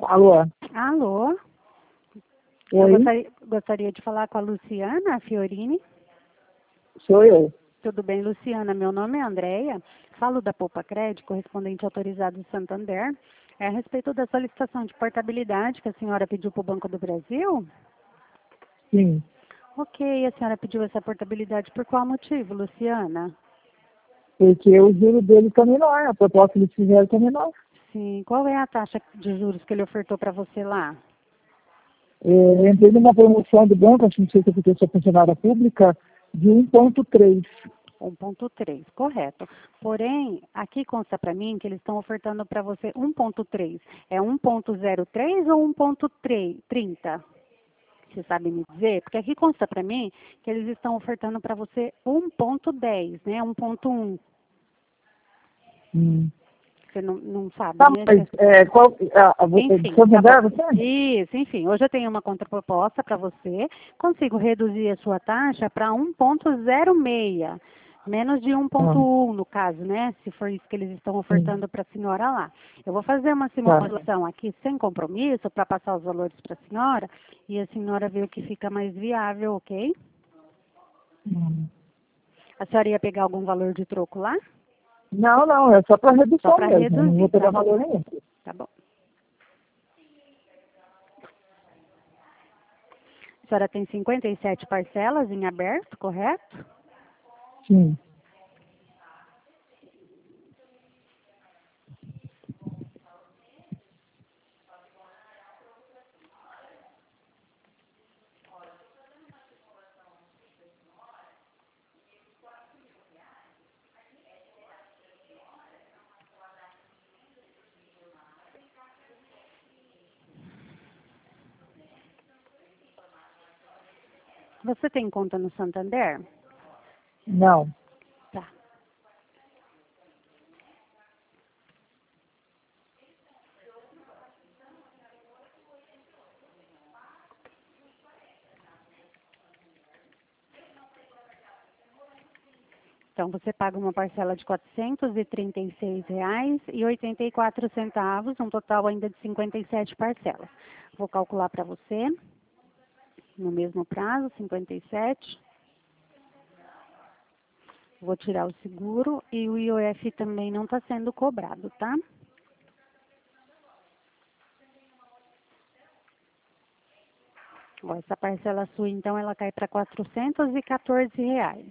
Alô? Alô? Oi? Eu gostaria de falar com a Luciana Fiorini. Sou eu. Tudo bem, Luciana? Meu nome é Andréia. Falo da Poupa Crédito, correspondente autorizado do Santander. É a respeito da solicitação de portabilidade que a senhora pediu para o Banco do Brasil? Sim. Ok, a senhora pediu essa portabilidade por qual motivo, Luciana? Porque o juro dele está menor, a proposta que eles fizeram está menor. Sim, qual é a taxa de juros que ele ofertou para você lá? Eu entrei numa promoção do banco, acho que não sei se é porque eu sou funcionária pública, de 1,3. 1,3, correto. Porém, aqui consta para mim que eles estão ofertando para você 1,3. É 1,03 ou 1,30? Você sabe me dizer? Porque aqui consta para mim que eles estão ofertando para você 1,10, né? 1,1. Você não sabe, Tá, né? mas qual, Enfim, tá bom. Santander, você? Isso, enfim, hoje eu tenho uma contraproposta para você. Consigo reduzir a sua taxa para 1,06. Menos de Ah, 1,1 no caso, né? Se for isso que eles estão sim. ofertando para a senhora lá. Eu vou fazer uma Tá. simulação aqui sem compromisso para passar os valores para a senhora e a senhora ver o que fica mais viável, ok? Hum. A senhora ia pegar algum valor de troco lá? Não, é só para Só redução para mesmo, eu não vou reduzir, tá pegar bom. valor nenhum. Tá bom. A senhora tem 57 parcelas em aberto, correto? Sim. Você tem conta no Santander? Não. Tá. Então, você paga uma parcela de R$ 436,84, um total ainda de 57 parcelas. Vou calcular para você, no mesmo prazo, 57. Vou tirar o seguro e o IOF também não está sendo cobrado, tá? Ó, essa parcela sua, então, ela cai para R$ 414.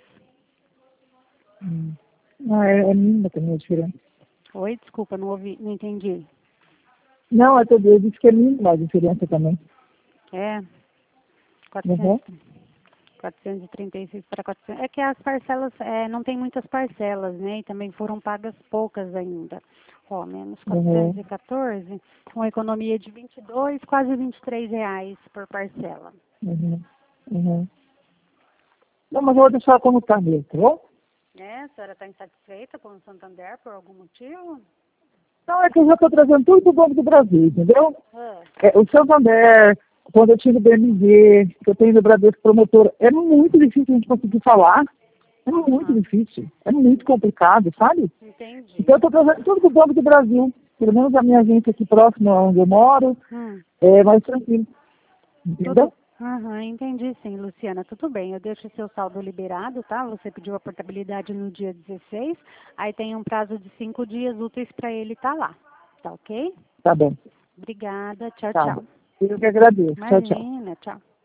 Não, é mínima também a diferença. Oi, desculpa, não ouvi, não entendi. Não, eu disse que é mínima a diferença também. É, Uhum. 400, 436 para 400. É que as parcelas, não tem muitas parcelas, né? E também foram pagas poucas ainda. Ó, menos Uhum. 414, uma economia de 22, quase R$ 23 por parcela. Uhum. Uhum. Não, mas eu vou deixar como está mesmo, tá bom? A senhora está insatisfeita com o Santander por algum motivo? Não, é que eu já estou trazendo tudo do Banco do Brasil, entendeu? Ah, O Santander, quando eu tive o BMG, que eu tenho no Bradesco Promotor, é muito difícil a gente conseguir falar. É muito aham, difícil. É muito complicado, sabe? entendi. Então eu estou trazendo tudo do Banco do Brasil. Pelo menos a minha agência aqui próxima onde eu moro, Hum. é mais tranquilo. Entendeu? Tudo. Aham, entendi sim, Luciana. Tudo bem, eu deixo o seu saldo liberado, tá? Você pediu a portabilidade no dia 16, aí tem um prazo de 5 dias úteis para ele estar lá. Tá ok? Tá bom. Obrigada. Tchau, Tá. tchau. Eu que agradeço. Tchau, tchau. Imagina, tchau.